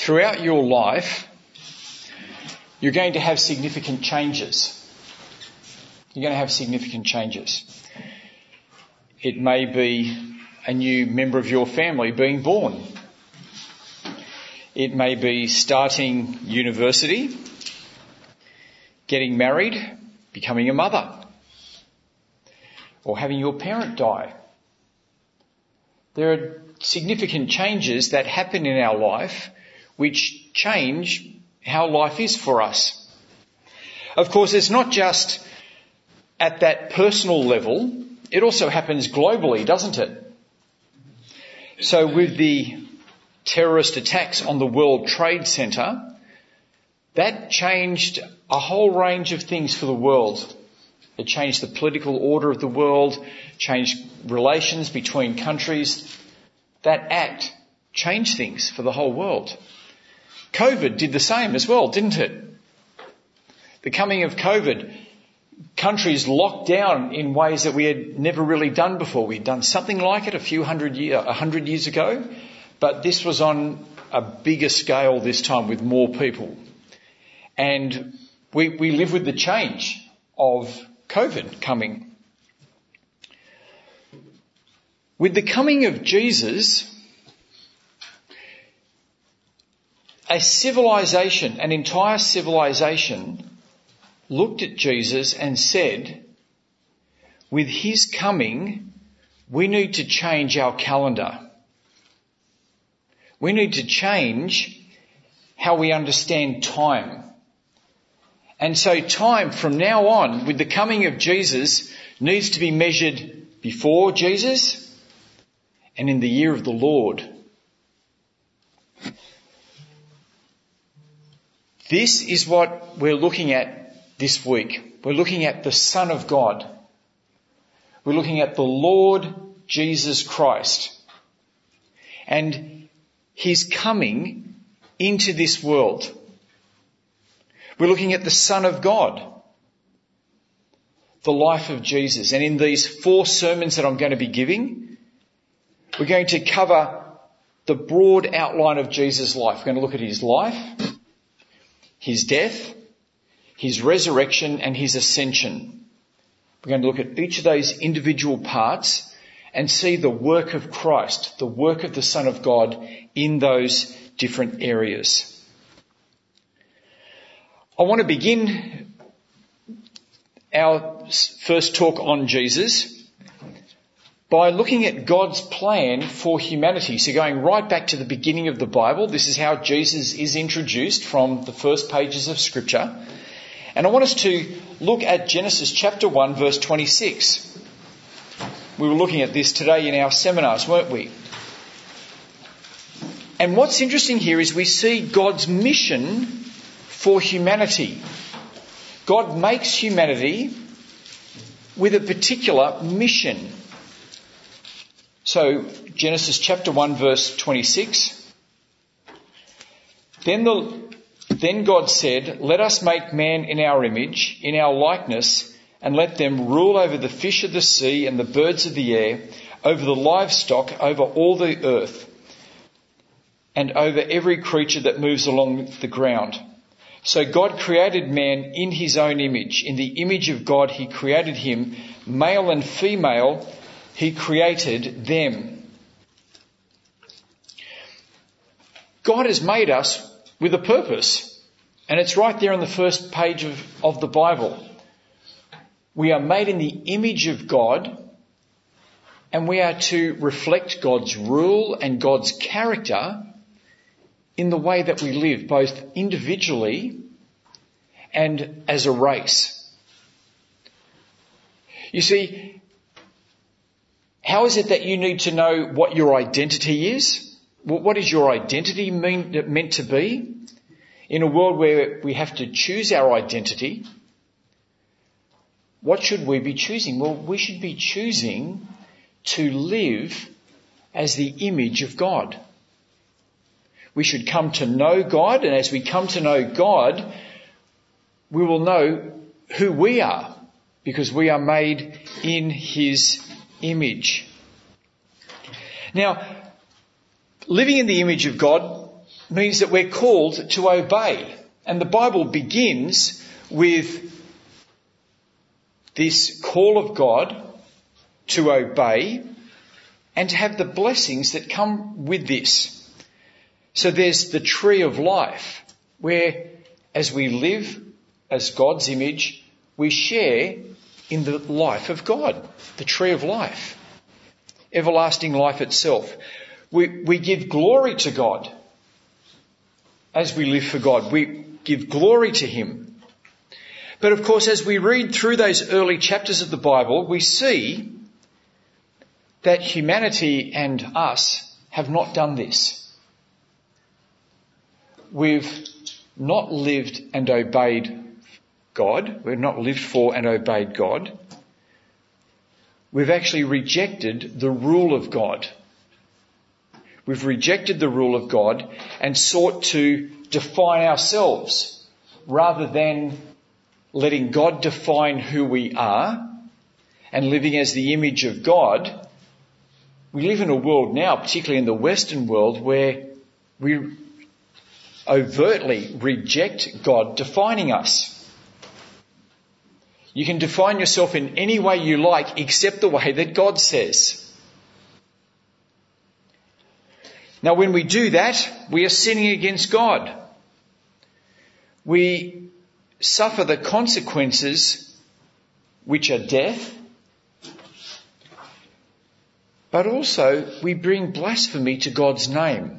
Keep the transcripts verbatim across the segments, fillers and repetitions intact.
throughout your life, you're going to have significant changes. You're going to have significant changes. It may be a new member of your family being born. It may be starting university, getting married, becoming a mother, or having your parent die. There are significant changes that happen in our life which change how life is for us. Of course, it's not just at that personal level, it also happens globally, doesn't it? So with the terrorist attacks on the World Trade Center, that changed a whole range of things for the world. It changed the political order of the world, changed relations between countries. That act changed things for the whole world. COVID did the same as well, didn't it? The coming of COVID, countries locked down in ways that we had never really done before. We'd done something like it a few hundred year, a hundred years ago, but this was on a bigger scale this time with more people. And we, we live with the change of COVID coming. With the coming of Jesus, a civilization, an entire civilization, looked at Jesus and said, with his coming, we need to change our calendar. We need to change how we understand time. And so time from now on, with the coming of Jesus, needs to be measured before Jesus and in the year of the Lord. This is what we're looking at this week. We're looking at the Son of God. We're looking at the Lord Jesus Christ and his coming into this world. We're looking at the Son of God, the life of Jesus. And in these four sermons that I'm going to be giving, we're going to cover the broad outline of Jesus' life. We're going to look at his life, his death, his resurrection and his ascension. We're going to look at each of those individual parts and see the work of Christ, the work of the Son of God in those different areas. I want to begin our first talk on Jesus by looking at God's plan for humanity. So going right back to the beginning of the Bible, this is how Jesus is introduced from the first pages of Scripture. And I want us to look at Genesis chapter one, verse twenty-six. We were looking at this today in our seminars, weren't we? And what's interesting here is we see God's mission for humanity. God makes humanity with a particular mission. So, Genesis chapter one, verse twenty-six. Then the Then God said, "Let us make man in our image, in our likeness, and let them rule over the fish of the sea and the birds of the air, over the livestock, over all the earth, and over every creature that moves along the ground." So God created man in his own image. In the image of God he created him, male and female he created them. God has made us with a purpose. And it's right there on the first page of, of the Bible. We are made in the image of God, and we are to reflect God's rule and God's character in the way that we live, both individually and as a race. You see, how is it that you need to know what your identity is? What is your identity mean, meant to be? In a world where we have to choose our identity, what should we be choosing? Well, we should be choosing to live as the image of God. We should come to know God, and as we come to know God, we will know who we are, because we are made in his image. Now, living in the image of God means that we're called to obey. And the Bible begins with this call of God to obey and to have the blessings that come with this. So there's the tree of life, where as we live as God's image, we share in the life of God, the tree of life, everlasting life itself. We, we give glory to God as we live for God. We give glory to Him. But of course, as we read through those early chapters of the Bible, we see that humanity and us have not done this. We've not lived and obeyed God. We've not lived for and obeyed God. We've actually rejected the rule of God. We've rejected the rule of God and sought to define ourselves rather than letting God define who we are and living as the image of God. We live in a world now, particularly in the Western world, where we overtly reject God defining us. You can define yourself in any way you like except the way that God says. Now, when we do that, we are sinning against God. We suffer the consequences, which are death, but also we bring blasphemy to God's name.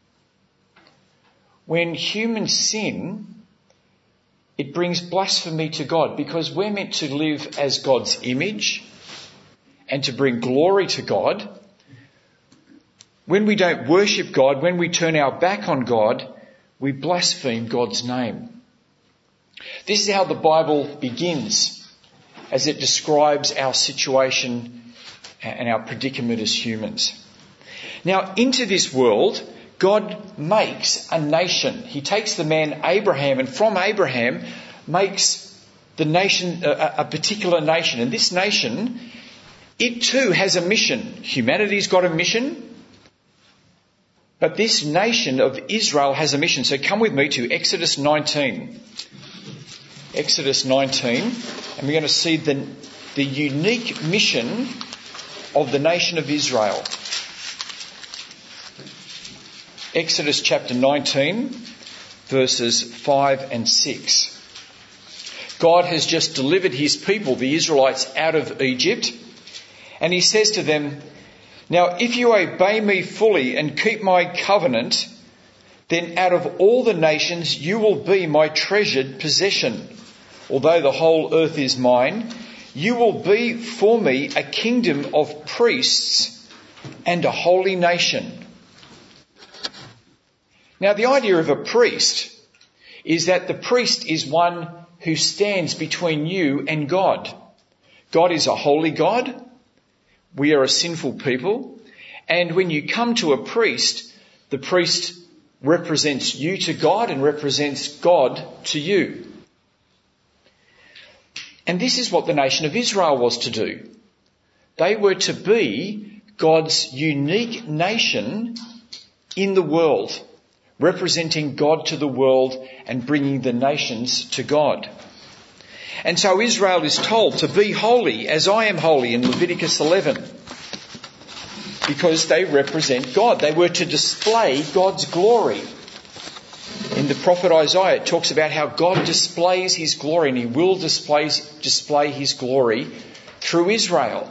When humans sin, it brings blasphemy to God because we're meant to live as God's image and to bring glory to God. When we don't worship God, when we turn our back on God, we blaspheme God's name. This is how the Bible begins as it describes our situation and our predicament as humans. Now, into this world, God makes a nation. He takes the man Abraham and from Abraham makes the nation, a, a particular nation. And this nation, it too has a mission. Humanity's got a mission. But this nation of Israel has a mission. So come with me to Exodus nineteen. Exodus nineteen. And we're going to see the, the unique mission of the nation of Israel. Exodus chapter nineteen, verses five and six. God has just delivered His people, the Israelites, out of Egypt. And He says to them, "Now if you obey me fully and keep my covenant, then out of all the nations you will be my treasured possession. Although the whole earth is mine, you will be for me a kingdom of priests and a holy nation." Now, the idea of a priest is that the priest is one who stands between you and God. God is a holy God. We are a sinful people. And when you come to a priest, the priest represents you to God and represents God to you. And this is what the nation of Israel was to do. They were to be God's unique nation in the world, representing God to the world and bringing the nations to God. And so Israel is told to be holy as I am holy in Leviticus eleven, because they represent God. They were to display God's glory. In the prophet Isaiah, it talks about how God displays His glory, and He will display, display His glory through Israel.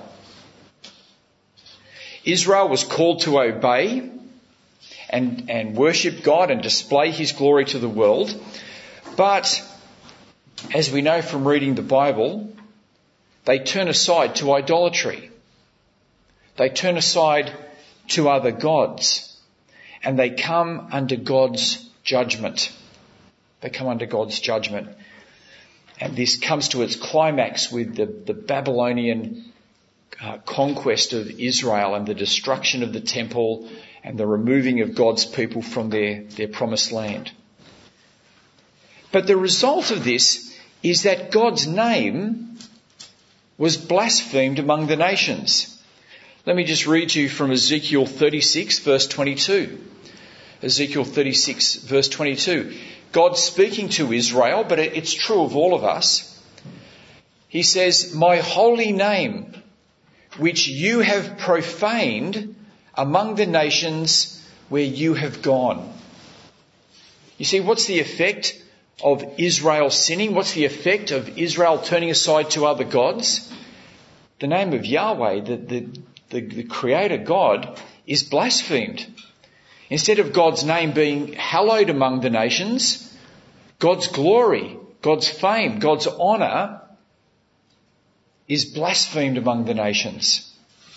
Israel was called to obey and, and worship God and display His glory to the world. But, as we know from reading the Bible, they turn aside to idolatry. They turn aside to other gods, and they come under God's judgment. They come under God's judgment. And this comes to its climax with the, the Babylonian uh, conquest of Israel and the destruction of the temple and the removing of God's people from their, their promised land. But the result of this is that God's name was blasphemed among the nations. Let me just read to you from Ezekiel thirty-six, verse twenty-two. Ezekiel thirty-six verse twenty-two. God speaking to Israel, but it's true of all of us. He says, "My holy name, which you have profaned among the nations where you have gone." You see, what's the effect of Israel sinning? What's the effect of Israel turning aside to other gods? The name of Yahweh, the, the, the, the Creator God, is blasphemed. Instead of God's name being hallowed among the nations, God's glory, God's fame, God's honour is blasphemed among the nations.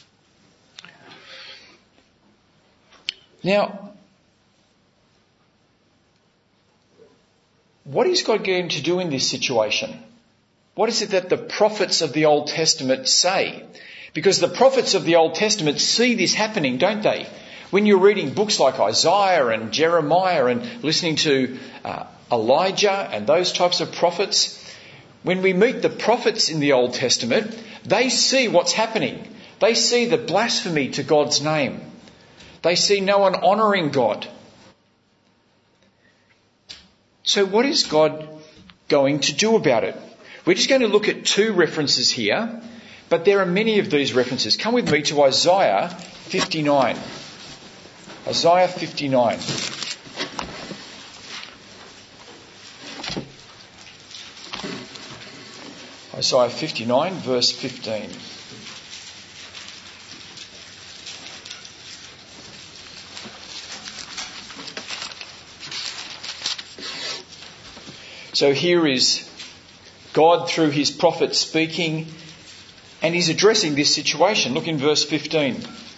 Now, what is God going to do in this situation? What is it that the prophets of the Old Testament say? Because the prophets of the Old Testament see this happening, don't they? When you're reading books like Isaiah and Jeremiah and listening to uh, Elijah and those types of prophets, when we meet the prophets in the Old Testament, they see what's happening. They see the blasphemy to God's name. They see no one honouring God. So what is God going to do about it? We're just going to look at two references here, but there are many of these references. Come with me to Isaiah fifty-nine. Isaiah fifty-nine. Isaiah fifty-nine, verse fifteen. So here is God through his prophet speaking, and he's addressing this situation. Look in verse fifteen.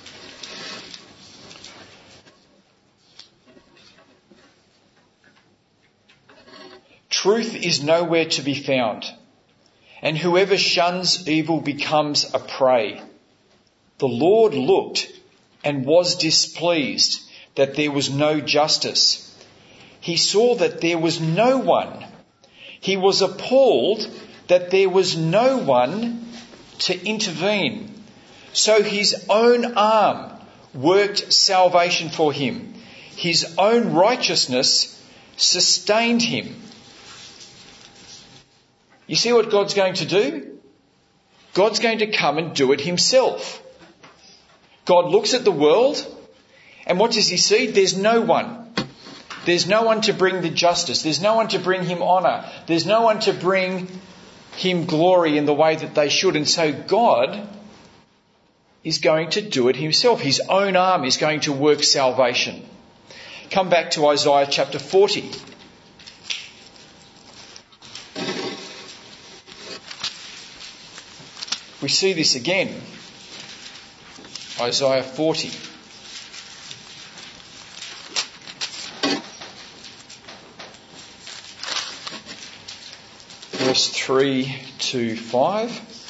Truth is nowhere to be found, and whoever shuns evil becomes a prey. The Lord looked and was displeased that there was no justice. He saw that there was no one. He was appalled that there was no one to intervene. So his own arm worked salvation for him. His own righteousness sustained him. You see what God's going to do? God's going to come and do it himself. God looks at the world, and what does he see? There's no one. There's no one to bring the justice. There's no one to bring him honour. There's no one to bring him glory in the way that they should. And so God is going to do it himself. His own arm is going to work salvation. Come back to Isaiah chapter forty. We see this again. Isaiah forty. Verse three to five.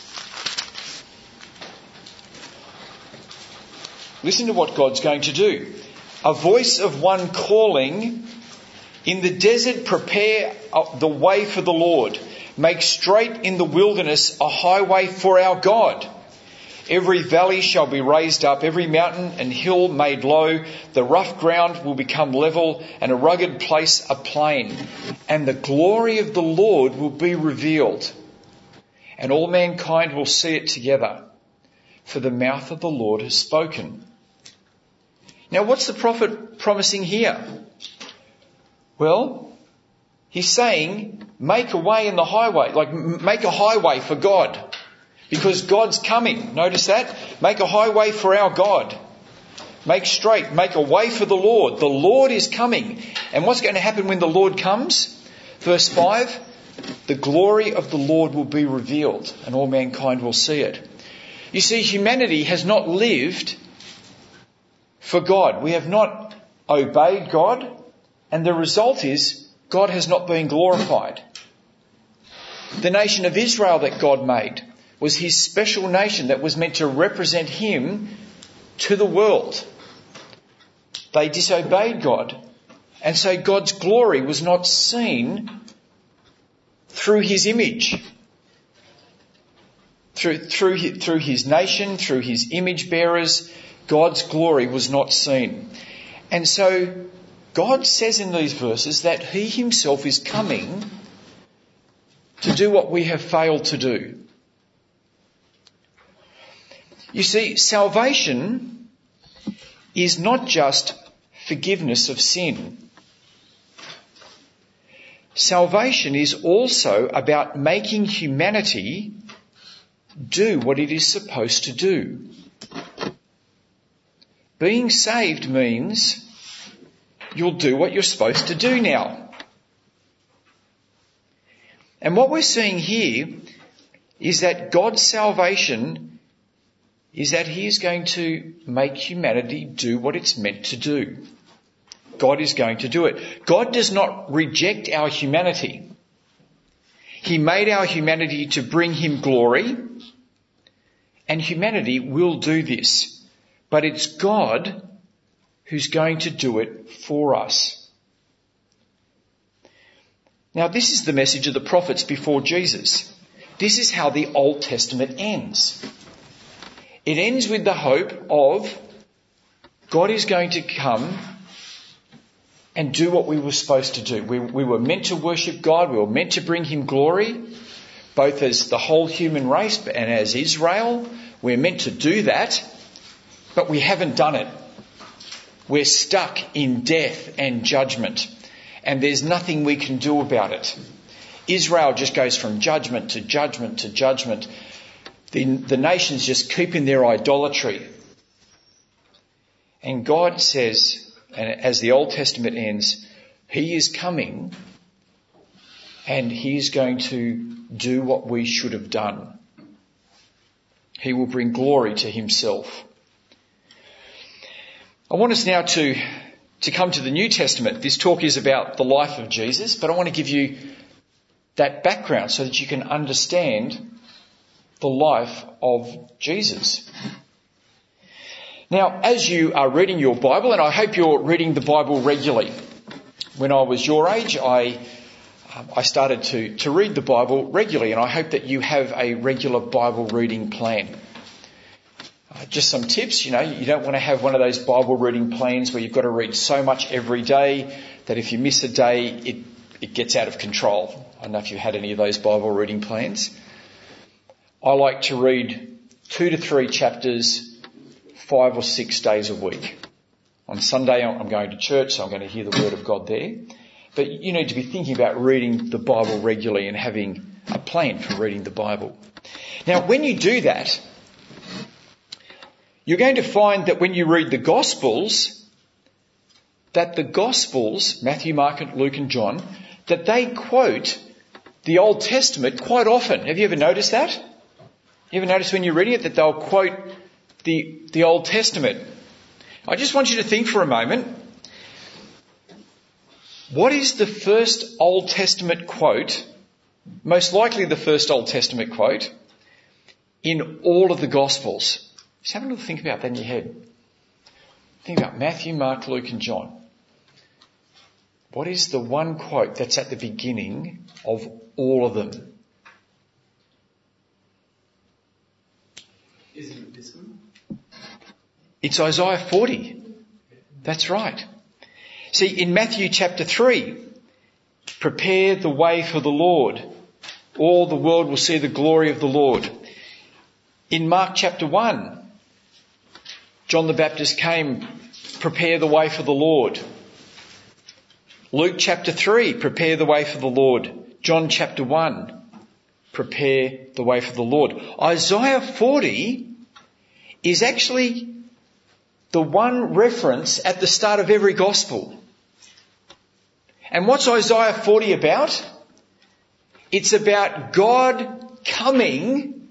Listen to what God's going to do. A voice of one calling, in the desert prepare the way for the Lord. Make straight in the wilderness a highway for our God. Every valley shall be raised up, every mountain and hill made low. The rough ground will become level, and a rugged place a plain. And the glory of the Lord will be revealed, and all mankind will see it together, for the mouth of the Lord has spoken. Now, what's the prophet promising here? Well, he's saying, make a way in the highway, like make a highway for God. Because God's coming. Notice that? Make a highway for our God. Make straight, make a way for the Lord. The Lord is coming. And what's going to happen when the Lord comes? Verse five, the glory of the Lord will be revealed, and all mankind will see it. You see, humanity has not lived for God. We have not obeyed God, and the result is God has not been glorified. The nation of Israel that God made was his special nation that was meant to represent him to the world. They disobeyed God, and so God's glory was not seen through his image. Through, through, through his nation, through his image bearers, God's glory was not seen. And so God says in these verses that he himself is coming to do what we have failed to do. You see, salvation is not just forgiveness of sin. Salvation is also about making humanity do what it is supposed to do. Being saved means you'll do what you're supposed to do now. And what we're seeing here is that God's salvation is that he is going to make humanity do what it's meant to do. God is going to do it. God does not reject our humanity. He made our humanity to bring him glory, and humanity will do this. But it's God who's going to do it for us. Now, this is the message of the prophets before Jesus. This is how the Old Testament ends. It ends with the hope of God is going to come and do what we were supposed to do. We, we were meant to worship God. We were meant to bring him glory, both as the whole human race and as Israel. We're meant to do that, but we haven't done it. We're stuck in death and judgment, and there's nothing we can do about it. Israel just goes from judgment to judgment to judgment. The, the nations just keep in their idolatry. And God says, and as the Old Testament ends, he is coming and he is going to do what we should have done. He will bring glory to himself. I want us now to, to come to the New Testament. This talk is about the life of Jesus, but I want to give you that background so that you can understand the life of Jesus. Now, as you are reading your Bible, and I hope you're reading the Bible regularly. When I was your age, I um, I started to, to read the Bible regularly, and I hope that you have a regular Bible reading plan. Uh, just some tips, you know, you don't want to have one of those Bible reading plans where you've got to read so much every day that if you miss a day, it, it gets out of control. I don't know if you've had any of those Bible reading plans. I like to read two to three chapters five or six days a week. On Sunday, I'm going to church, so I'm going to hear the word of God there. But you need to be thinking about reading the Bible regularly and having a plan for reading the Bible. Now, when you do that, you're going to find that when you read the Gospels, that the Gospels, Matthew, Mark, Luke and John, that they quote the Old Testament quite often. Have you ever noticed that? You ever notice when you're reading it that they'll quote the, the Old Testament? I just want you to think for a moment. What is the first Old Testament quote, most likely the first Old Testament quote, in all of the Gospels? Just have a little think about that in your head. Think about Matthew, Mark, Luke and John. What is the one quote that's at the beginning of all of them? Isn't it this one? It's Isaiah forty. That's right. See, in Matthew chapter three, prepare the way for the Lord. All the world will see the glory of the Lord. In Mark chapter one, John the Baptist came, prepare the way for the Lord. Luke chapter three, prepare the way for the Lord. John chapter one, prepare the way for the Lord. Isaiah forty is actually the one reference at the start of every gospel. And what's Isaiah forty about? It's about God coming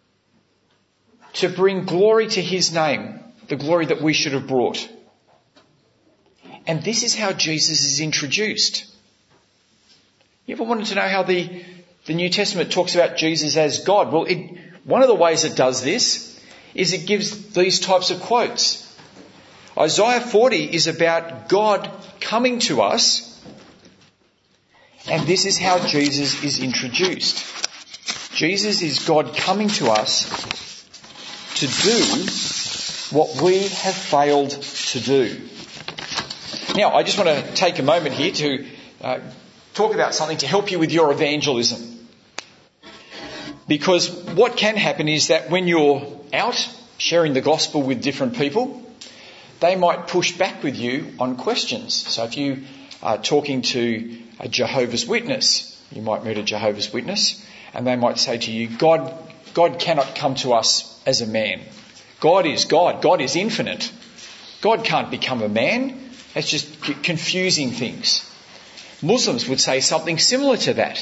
to bring glory to his name, the glory that we should have brought. And this is how Jesus is introduced. You ever wanted to know how the, the New Testament talks about Jesus as God? Well, it, one of the ways it does this is it gives these types of quotes. Isaiah forty is about God coming to us, and this is how Jesus is introduced. Jesus is God coming to us to do what we have failed to do. Now, I just want to take a moment here to uh, talk about something to help you with your evangelism. Because what can happen is that when you're out sharing the gospel with different people, they might push back with you on questions. So if you are talking to a Jehovah's Witness, you might meet a Jehovah's Witness, and they might say to you, God, God cannot come to us as a man. God is God. God is infinite. God can't become a man. It's just confusing things. Muslims would say something similar to that.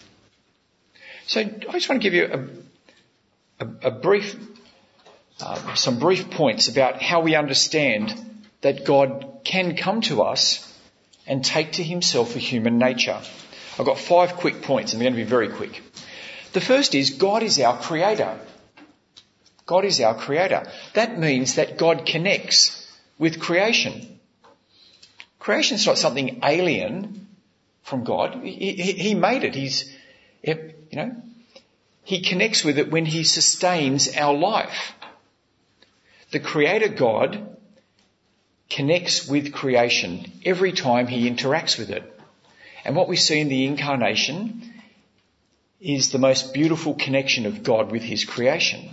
So I just want to give you a, a, a brief, uh, some brief points about how we understand that God can come to us and take to himself a human nature. I've got five quick points and they're going to be very quick. The first is God is our creator. God is our creator. That means that God connects with creation. Creation is not something alien from God. He, he, he made it. He's, you know, he connects with it when he sustains our life. The creator God connects with creation every time he interacts with it. And what we see in the incarnation is the most beautiful connection of God with his creation.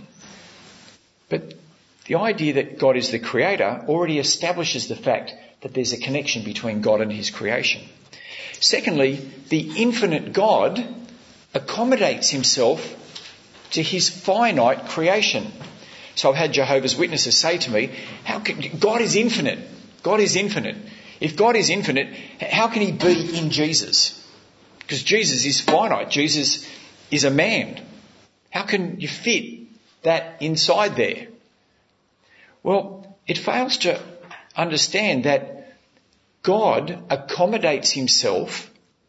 But the idea that God is the creator already establishes the fact that there's a connection between God and his creation. Secondly, the infinite God accommodates himself to his finite creation. So I've had Jehovah's Witnesses say to me, "How can God is infinite? God is infinite. If God is infinite, how can he be in Jesus? Because Jesus is finite. Jesus is a man. How can you fit that inside there?" Well, it fails to understand that God accommodates himself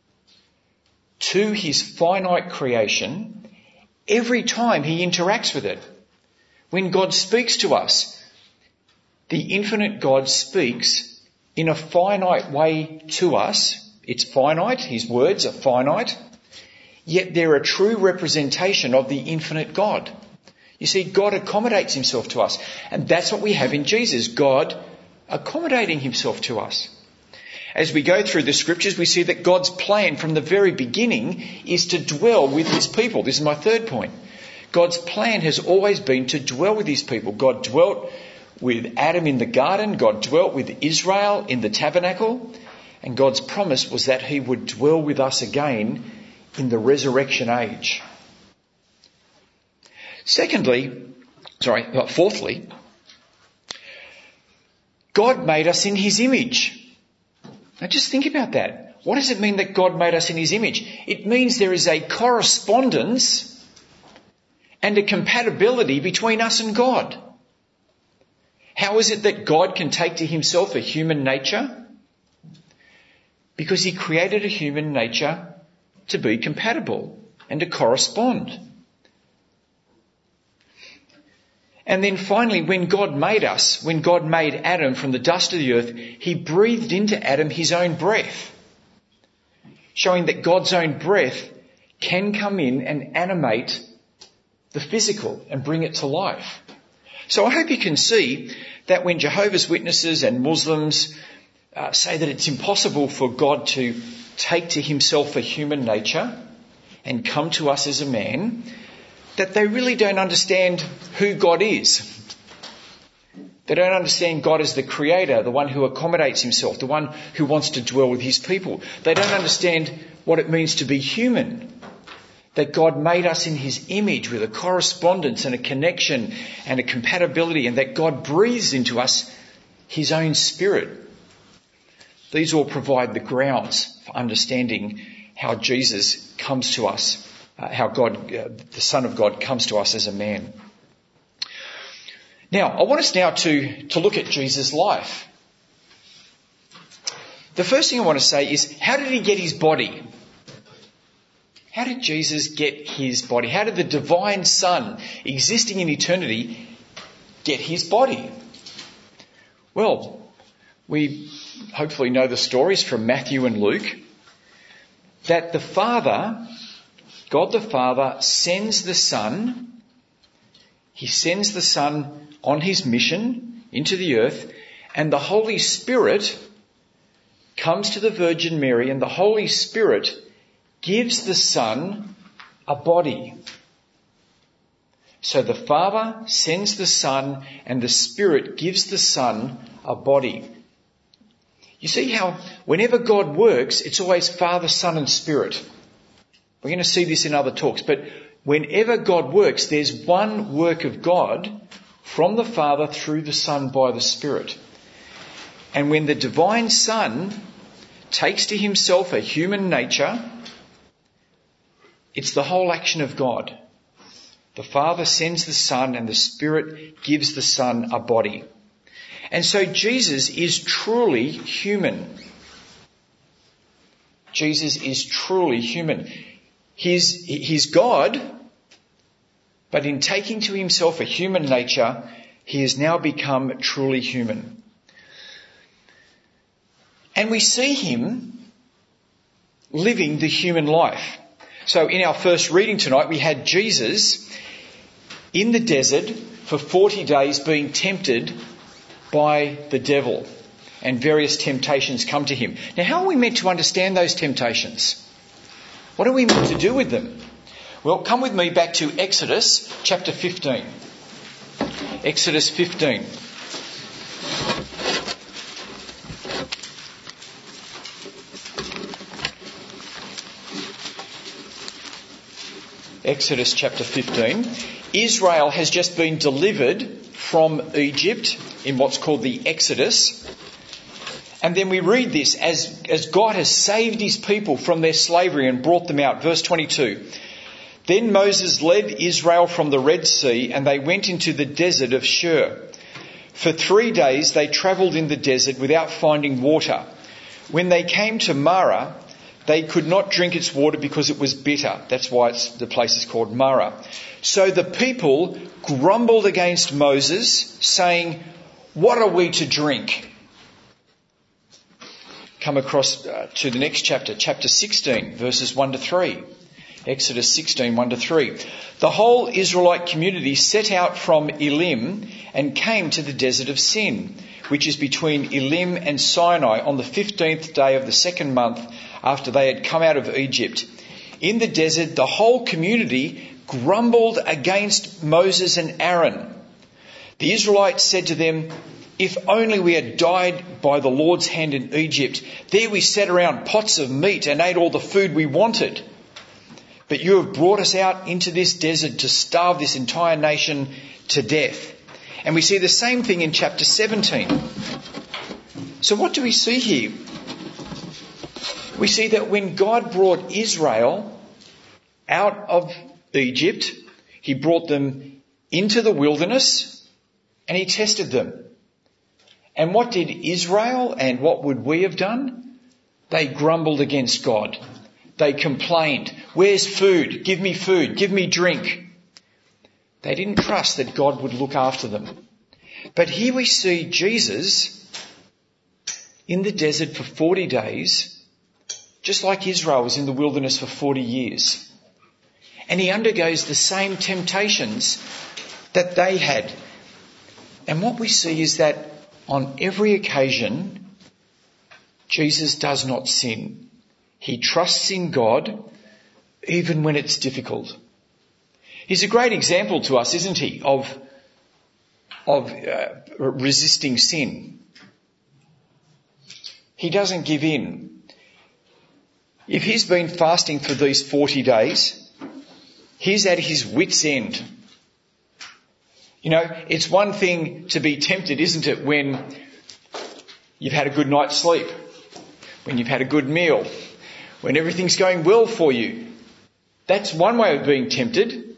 to his finite creation every time he interacts with it. When God speaks to us, the infinite God speaks in a finite way to us. It's finite, his words are finite, yet they're a true representation of the infinite God. You see, God accommodates himself to us, and that's what we have in Jesus, God accommodating himself to us. As we go through the scriptures, we see that God's plan from the very beginning is to dwell with his people. This is my third point. God's plan has always been to dwell with his people. God dwelt with Adam in the garden. God dwelt with Israel in the tabernacle. And God's promise was that he would dwell with us again in the resurrection age. Secondly, sorry, fourthly, God made us in his image. Now just think about that. What does it mean that God made us in his image? It means there is a correspondence and a compatibility between us and God. How is it that God can take to himself a human nature? Because he created a human nature to be compatible and to correspond. And then finally, when God made us, when God made Adam from the dust of the earth, he breathed into Adam his own breath, showing that God's own breath can come in and animate the physical and bring it to life. So I hope you can see that when Jehovah's Witnesses and Muslims uh, say that it's impossible for God to take to himself a human nature and come to us as a man, that they really don't understand who God is. They don't understand God as the creator, the one who accommodates himself, the one who wants to dwell with his people. They don't understand what it means to be human, that God made us in his image with a correspondence and a connection and a compatibility, and that God breathes into us his own spirit. These all provide the grounds for understanding how Jesus comes to us. Uh, how God, uh, the Son of God, comes to us as a man. Now, I want us now to, to look at Jesus' life. The first thing I want to say is, how did he get his body? How did Jesus get his body? How did the divine Son, existing in eternity, get his body? Well, we hopefully know the stories from Matthew and Luke, that the Father, God the Father, sends the Son. He sends the Son on his mission into the earth, and the Holy Spirit comes to the Virgin Mary, and the Holy Spirit gives the Son a body. So the Father sends the Son, and the Spirit gives the Son a body. You see how whenever God works, it's always Father, Son and Spirit. We're going to see this in other talks, but whenever God works, there's one work of God from the Father through the Son by the Spirit. And when the divine Son takes to himself a human nature, it's the whole action of God. The Father sends the Son, and the Spirit gives the Son a body. And so Jesus is truly human. Jesus is truly human. He's, he's God, but in taking to himself a human nature, he has now become truly human. And we see him living the human life. So in our first reading tonight, we had Jesus in the desert for forty days being tempted by the devil, and various temptations come to him. Now, how are we meant to understand those temptations? What are we meant to do with them? Well, come with me back to Exodus chapter fifteen. Exodus fifteen. Exodus chapter fifteen. Israel has just been delivered from Egypt in what's called the Exodus. And then we read this as, as God has saved his people from their slavery and brought them out. Verse twenty-two. Then Moses led Israel from the Red Sea, and they went into the desert of Shur. For three days they travelled in the desert without finding water. When they came to Marah, they could not drink its water because it was bitter. That's why it's, the place is called Marah. So the people grumbled against Moses, saying, "What are we to drink?" Come across uh, to the next chapter, chapter sixteen, verses one to three. Exodus sixteen, one to three. The whole Israelite community set out from Elim and came to the desert of Sin, which is between Elim and Sinai, on the fifteenth day of the second month after they had come out of Egypt. In the desert, the whole community grumbled against Moses and Aaron. The Israelites said to them, "If only we had died by the Lord's hand in Egypt. There we sat around pots of meat and ate all the food we wanted. But you have brought us out into this desert to starve this entire nation to death." And we see the same thing in chapter seventeen. So what do we see here? We see that when God brought Israel out of Egypt, he brought them into the wilderness and he tested them. And what did Israel and what would we have done? They grumbled against God. They complained, "Where's food? Give me food. Give me drink." They didn't trust that God would look after them. But here we see Jesus in the desert for forty days, just like Israel was in the wilderness for forty years. And he undergoes the same temptations that they had. And what we see is that on every occasion, Jesus does not sin. He trusts in God even when it's difficult. He's a great example to us, isn't he, of, of uh, resisting sin. He doesn't give in. If he's been fasting for these forty days, he's at his wit's end. You know, it's one thing to be tempted, isn't it, when you've had a good night's sleep, when you've had a good meal, when everything's going well for you. That's one way of being tempted.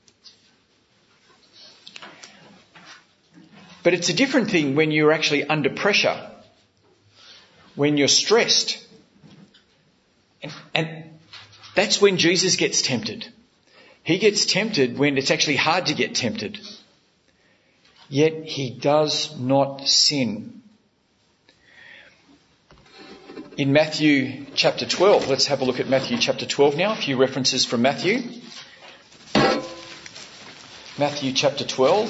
But it's a different thing when you're actually under pressure, when you're stressed. And, and that's when Jesus gets tempted. He gets tempted when it's actually hard to get tempted. Yet he does not sin. In Matthew chapter twelve, let's have a look at Matthew chapter twelve now, a few references from Matthew. Matthew chapter twelve.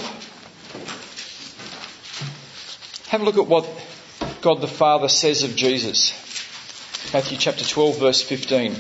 Have a look at what God the Father says of Jesus. Matthew chapter twelve, verse fifteen.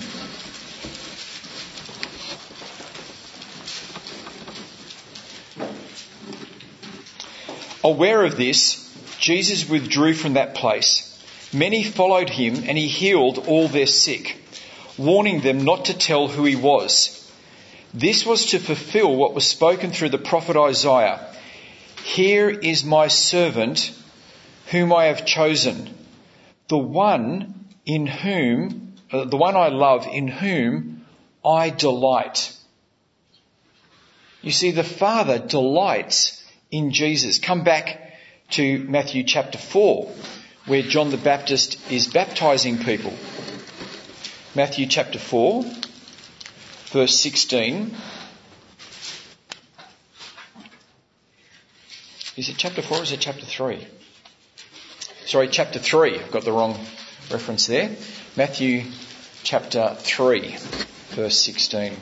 Aware of this, Jesus withdrew from that place. Many followed him, and he healed all their sick, warning them not to tell who he was. This was to fulfill what was spoken through the prophet Isaiah. Here is my servant, whom I have chosen, the one in whom, uh, the one I love, in whom I delight. You see, the Father delights in Jesus. Come back to Matthew chapter four, where John the Baptist is baptizing people. Matthew chapter four, verse sixteen. Is it chapter four or is it chapter three? Sorry, chapter three. I've got the wrong reference there. Matthew chapter three, verse sixteen.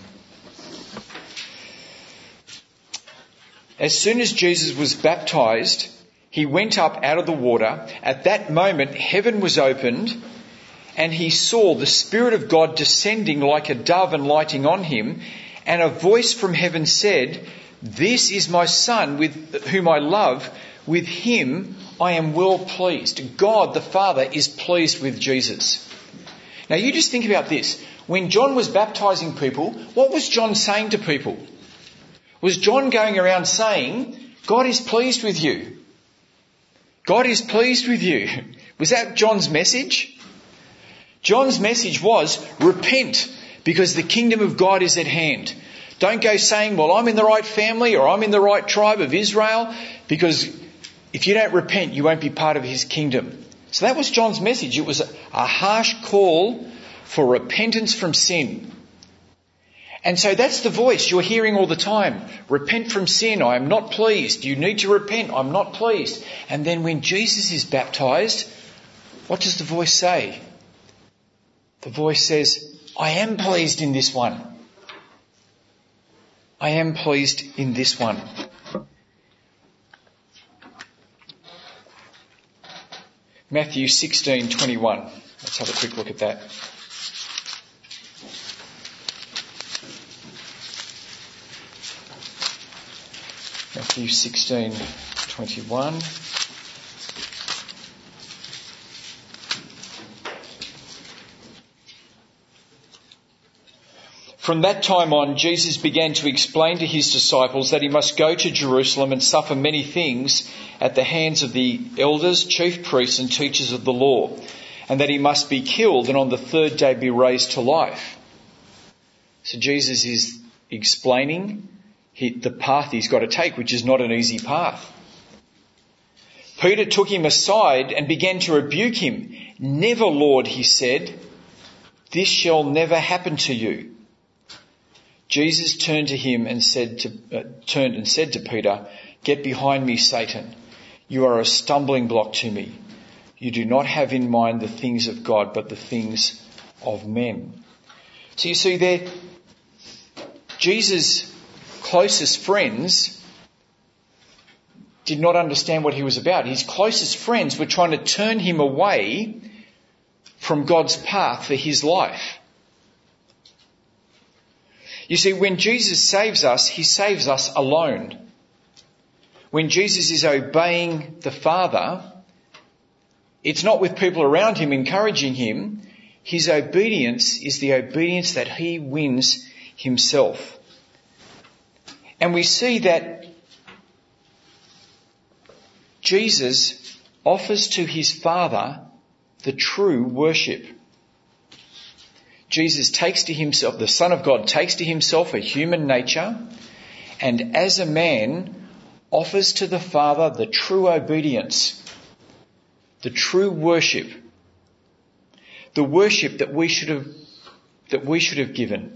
As soon as Jesus was baptized, he went up out of the water. At that moment, heaven was opened, and he saw the Spirit of God descending like a dove and lighting on him. And a voice from heaven said, "This is my Son, with whom I love. With him I am well pleased." God, the Father, is pleased with Jesus. Now you just think about this. When John was baptizing people, what was John saying to people? Was John going around saying, God is pleased with you? God is pleased with you. Was that John's message? John's message was, repent, because the kingdom of God is at hand. Don't go saying, well, I'm in the right family or I'm in the right tribe of Israel, because if you don't repent, you won't be part of his kingdom. So that was John's message. It was a, a harsh call for repentance from sin. And so that's the voice you're hearing all the time. Repent from sin. I am not pleased. You need to repent. I'm not pleased. And then when Jesus is baptized, what does the voice say? The voice says, I am pleased in this one. I am pleased in this one. Matthew sixteen twenty-one. Let's have a quick look at that. Matthew sixteen twenty-one. From that time on, Jesus began to explain to his disciples that he must go to Jerusalem and suffer many things at the hands of the elders, chief priests and teachers of the law, and that he must be killed and on the third day be raised to life. So Jesus is explaining the path he's got to take, which is not an easy path. Peter took him aside and began to rebuke him. Never, Lord, he said, this shall never happen to you. Jesus turned to him and said to, uh, turned and said to Peter, get behind me, Satan. You are a stumbling block to me. You do not have in mind the things of God, but the things of men. So you see there, Jesus' closest friends did not understand what he was about. His closest friends were trying to turn him away from God's path for his life. You see, when Jesus saves us, he saves us alone. When Jesus is obeying the Father, it's not with people around him encouraging him. His obedience is the obedience that he wins himself. And we see that Jesus offers to his Father the true worship. Jesus takes to himself, the Son of God takes to himself a human nature, and as a man offers to the Father the true obedience, the true worship, the worship that we should have, that we should have given.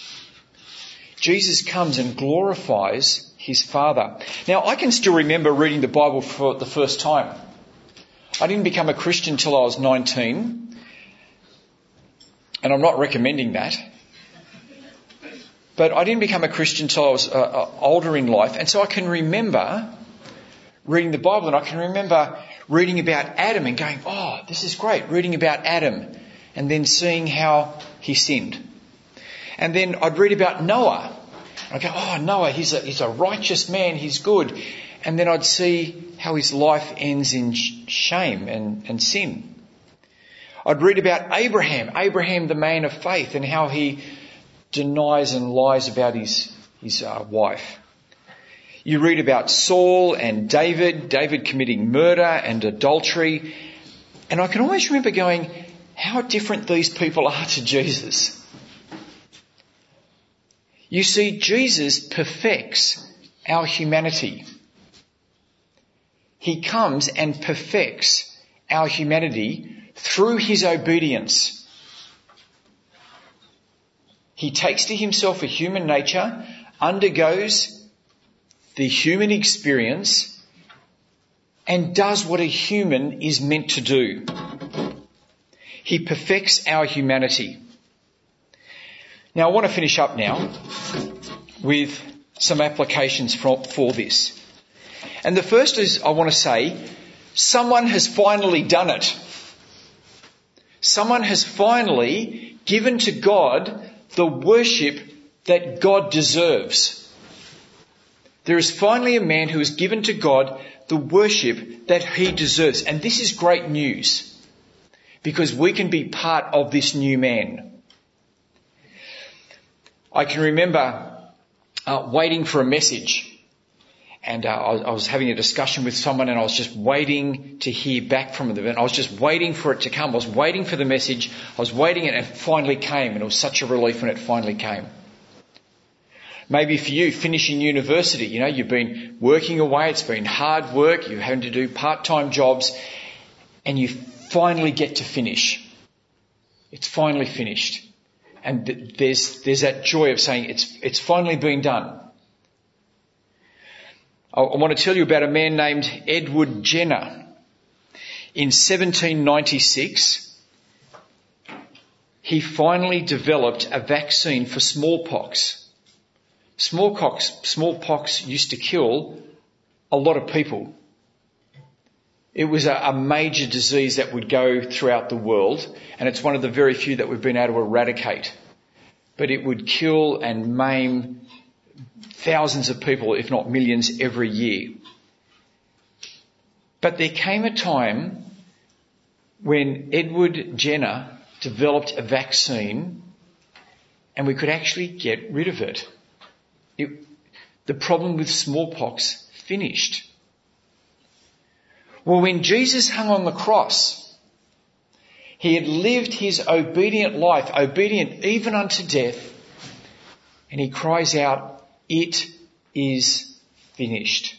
Jesus comes and glorifies his Father. Now, I can still remember reading the Bible for the first time. I didn't become a Christian till I was nineteen. And I'm not recommending that. But I didn't become a Christian until I was uh, uh, older in life. And so I can remember reading the Bible, and I can remember reading about Adam and going, oh, this is great, reading about Adam and then seeing how he sinned. And then I'd read about Noah. I'd go, oh, Noah, he's a, he's a righteous man, he's good. And then I'd see how his life ends in shame and, and sin. I'd read about Abraham, Abraham the man of faith, and how he denies and lies about his, his uh, wife. You read about Saul and David, David committing murder and adultery. And I can always remember going, how different these people are to Jesus. You see, Jesus perfects our humanity. He comes and perfects our humanity through his obedience. He takes to himself a human nature, undergoes the human experience, and does what a human is meant to do. He perfects our humanity. Now I want to finish up now with some applications for, for this. And the first is, I want to say, someone has finally done it. Someone has finally given to God the worship that God deserves. There is finally a man who has given to God the worship that he deserves. And this is great news, because we can be part of this new man. I can remember uh, waiting for a message, and uh, I, I was having a discussion with someone, and I was just waiting to hear back from them. And I was just waiting for it to come. I was waiting for the message. I was waiting, and it finally came, and it was such a relief when it finally came. Maybe for you, finishing university, you know, you've been working away, it's been hard work, you're having to do part-time jobs, and you finally get to finish. It's finally finished. And th- there's there's that joy of saying it's it's finally been done. I, I want to tell you about a man named Edward Jenner. In seventeen ninety-six, he finally developed a vaccine for smallpox. Smallpox, smallpox used to kill a lot of people. It was a, a major disease that would go throughout the world, and it's one of the very few that we've been able to eradicate. But it would kill and maim thousands of people, if not millions, every year. But there came a time when Edward Jenner developed a vaccine and we could actually get rid of it. It, the problem with smallpox finished. Well, when Jesus hung on the cross, he had lived his obedient life, obedient even unto death, and he cries out, "It is finished."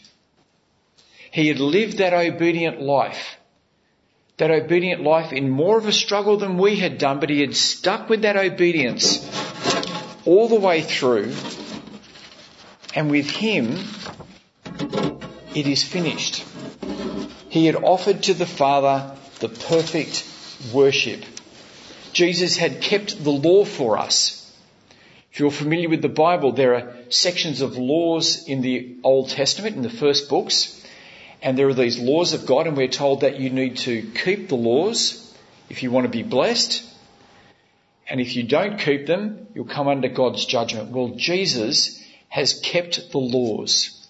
He had lived that obedient life, that obedient life in more of a struggle than we had done, but he had stuck with that obedience all the way through. And with him, it is finished. He had offered to the Father the perfect worship. Jesus had kept the law for us. If you're familiar with the Bible, there are sections of laws in the Old Testament, in the first books, and there are these laws of God, and we're told that you need to keep the laws if you want to be blessed, and if you don't keep them, you'll come under God's judgment. Well, Jesus has kept the laws.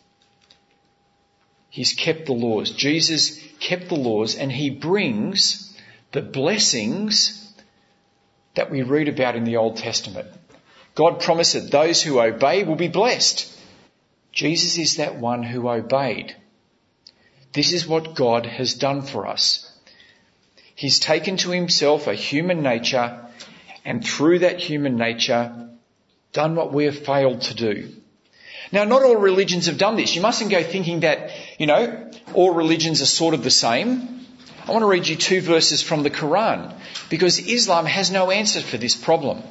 He's kept the laws. Jesus kept the laws, and he brings the blessings that we read about in the Old Testament. God promised that those who obey will be blessed. Jesus is that one who obeyed. This is what God has done for us. He's taken to himself a human nature, and through that human nature, done what we have failed to do. Now, not all religions have done this. You mustn't go thinking that, you know, all religions are sort of the same. I want to read you two verses from the Quran, because Islam has no answer for this problem.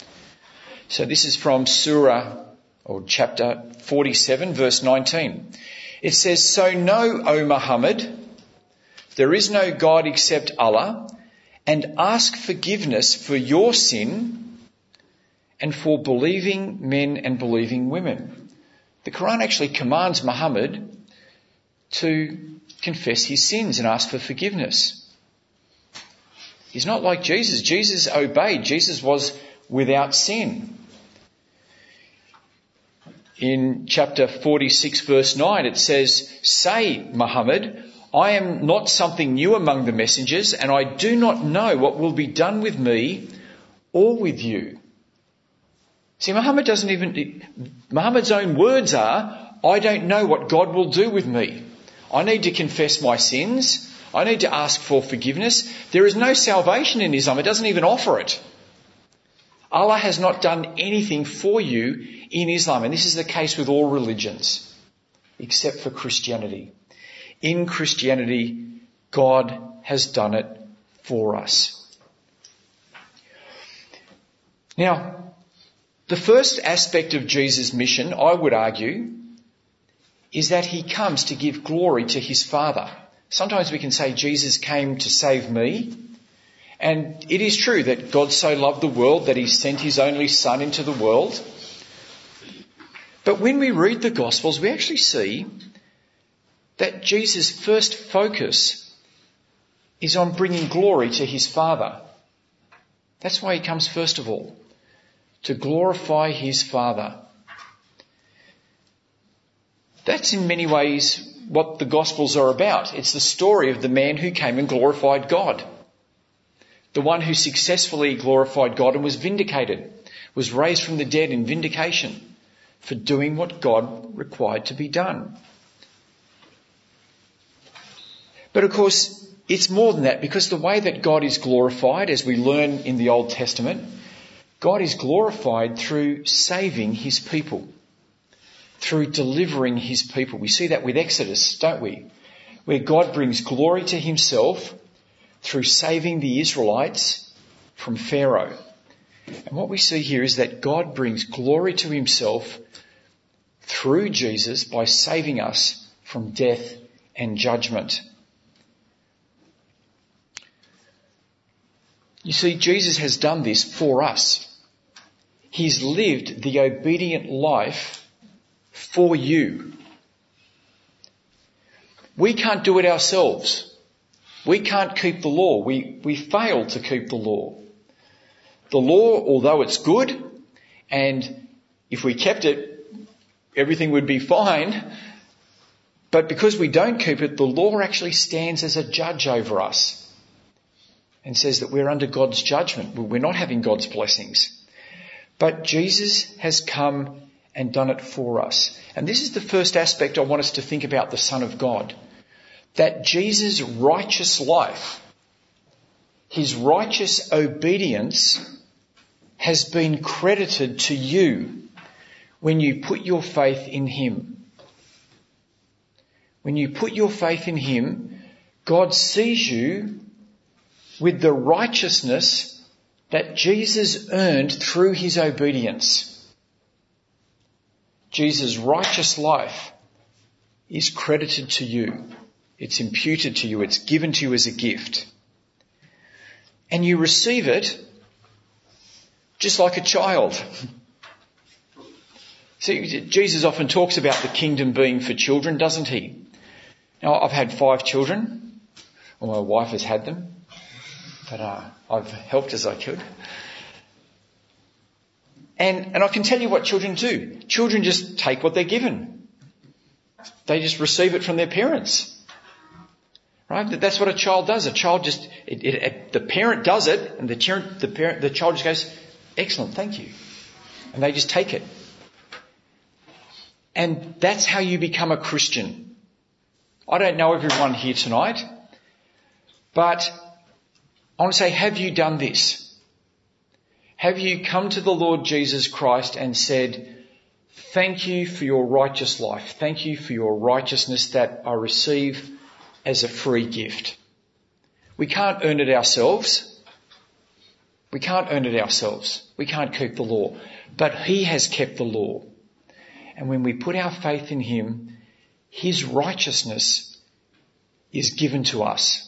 So this is from Surah, or chapter forty-seven, verse nineteen. It says, "So know, O Muhammad, there is no God except Allah, and ask forgiveness for your sin and for believing men and believing women." The Quran actually commands Muhammad to confess his sins and ask for forgiveness. He's not like Jesus. Jesus obeyed. Jesus was without sin. In chapter forty-six verse nine it says, "Say, Muhammad, I am not something new among the messengers, and I do not know what will be done with me or with you." See, Muhammad doesn't even, Muhammad's own words are, I don't know what God will do with me. I need to confess my sins. I need to ask for forgiveness. There is no salvation in Islam. It doesn't even offer it. Allah has not done anything for you in Islam. And this is the case with all religions, except for Christianity. In Christianity, God has done it for us. Now, the first aspect of Jesus' mission, I would argue, is that he comes to give glory to his Father. Sometimes we can say Jesus came to save me. And it is true that God so loved the world that he sent his only Son into the world. But when we read the Gospels, we actually see that Jesus' first focus is on bringing glory to his Father. That's why he comes first of all, to glorify his Father. That's in many ways what the Gospels are about. It's the story of the man who came and glorified God. The one who successfully glorified God and was vindicated, was raised from the dead in vindication for doing what God required to be done. But of course, it's more than that, because the way that God is glorified, as we learn in the Old Testament, God is glorified through saving his people, through delivering his people. We see that with Exodus, don't we? Where God brings glory to himself through saving the Israelites from Pharaoh. And what we see here is that God brings glory to himself through Jesus by saving us from death and judgment. You see, Jesus has done this for us. He's lived the obedient life for you. We can't do it ourselves. We can't keep the law. We, we fail to keep the law. The law, although it's good, and if we kept it, everything would be fine, but because we don't keep it, the law actually stands as a judge over us and says that we're under God's judgment. We're not having God's blessings. But Jesus has come and done it for us. And this is the first aspect I want us to think about the Son of God. That Jesus' righteous life, his righteous obedience, has been credited to you when you put your faith in him. When you put your faith in him, God sees you with the righteousness that Jesus earned through his obedience. Jesus' righteous life is credited to you. It's imputed to you. It's given to you as a gift. And you receive it just like a child. See, Jesus often talks about the kingdom being for children, doesn't he? Now, I've had five children. Well, my wife has had them. But uh, I've helped as I could. And, and I can tell you what children do. Children just take what they're given. They just receive it from their parents. Right? That's what a child does. A child just, it, it, it, the parent does it, and the, parent, the, parent, the child just goes, excellent, thank you. And they just take it. And that's how you become a Christian. I don't know everyone here tonight, but I want to say, have you done this? Have you come to the Lord Jesus Christ and said, thank you for your righteous life. Thank you for your righteousness that I receive as a free gift. We can't earn it ourselves. We can't earn it ourselves. We can't keep the law. But he has kept the law. And when we put our faith in him, his righteousness is given to us.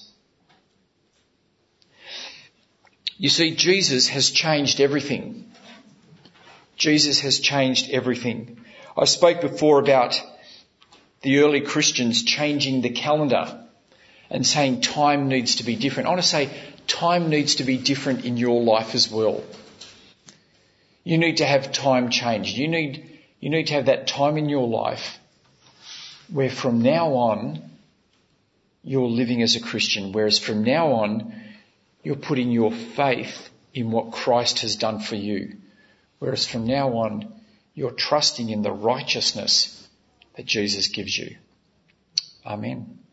You see, Jesus has changed everything. Jesus has changed everything. I spoke before about the early Christians changing the calendar and saying time needs to be different. I want to say time needs to be different in your life as well. You need to have time changed. You need, you need to have that time in your life where from now on you're living as a Christian, whereas from now on you're putting your faith in what Christ has done for you, whereas from now on you're trusting in the righteousness that Jesus gives you. Amen.